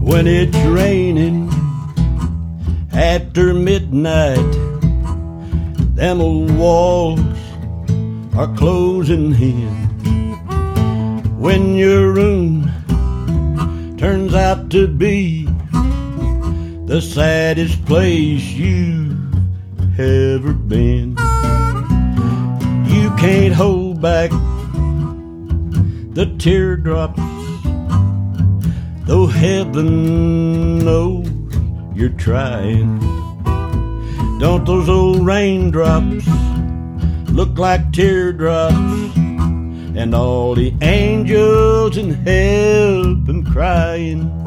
when it's raining after midnight. Them old walls are closing in. When your room turns out to be the saddest place you've ever been, you can't hold back the teardrops, though heaven knows you're trying. Don't those old raindrops look like teardrops, and all the angels in heaven crying?